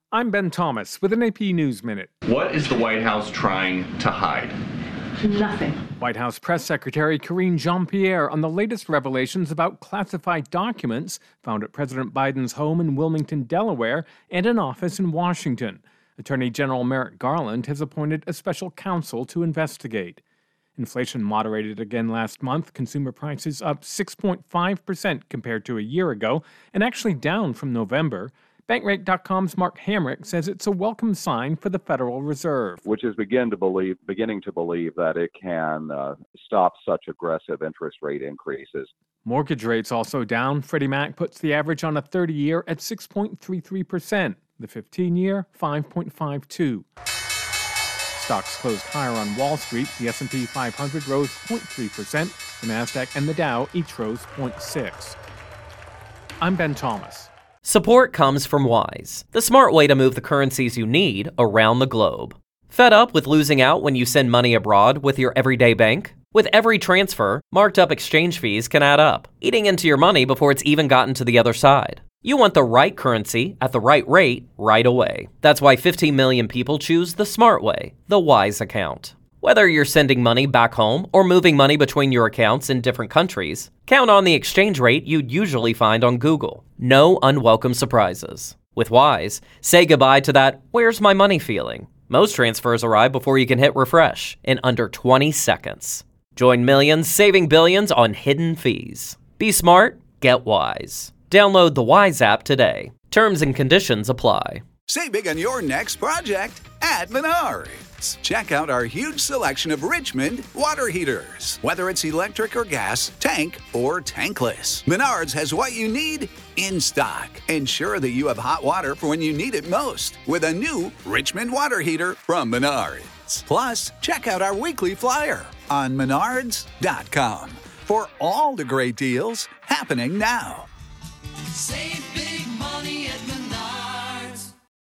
I'm Ben Thomas with an AP News Minute. What is the White House trying to hide? Nothing. White House Press Secretary Karine Jean-Pierre on the latest revelations about classified documents found at President Biden's home in Wilmington, Delaware, and an office in Washington. Attorney General Merrick Garland has appointed a special counsel to investigate. Inflation moderated again last month, consumer prices up 6.5% compared to a year ago, and actually down from November. Bankrate.com's Mark Hamrick says it's a welcome sign for the Federal Reserve, which is beginning to believe that it can stop such aggressive interest rate increases. Mortgage rates also down. Freddie Mac puts the average on a 30-year at 6.33%, the 15-year 5.52. Stocks closed higher on Wall Street. The S&P 500 rose 0.3%. The Nasdaq and the Dow each rose 0.6%. I'm Ben Thomas. Support comes from Wise, the smart way to move the currencies you need around the globe. Fed up with losing out when you send money abroad with your everyday bank? With every transfer, marked up exchange fees can add up, eating into your money before it's even gotten to the other side. You want the right currency at the right rate right away. That's why 15 million people choose the smart way, the Wise account. Whether you're sending money back home or moving money between your accounts in different countries, count on the exchange rate you'd usually find on Google. No unwelcome surprises. With Wise, say goodbye to that "where's my money" feeling. Most transfers arrive before you can hit refresh in under 20 seconds. Join millions saving billions on hidden fees. Be smart, get Wise. Download the Wise app today. Terms and conditions apply. Save big on your next project at Menards. Check out our huge selection of Richmond water heaters. Whether it's electric or gas, tank or tankless, Menards has what you need in stock. Ensure that you have hot water for when you need it most with a new Richmond water heater from Menards. Plus, check out our weekly flyer on menards.com for all the great deals happening now. Save big